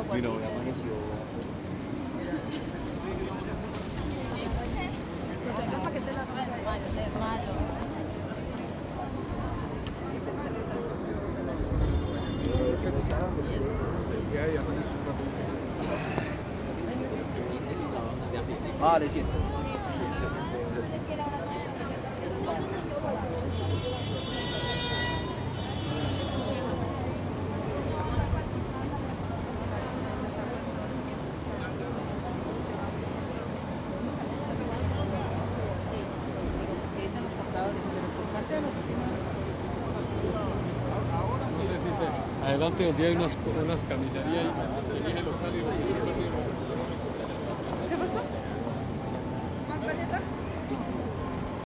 Mi novia amaneció. Vale, siento. Adelante donde hay unas camiserías y elige local y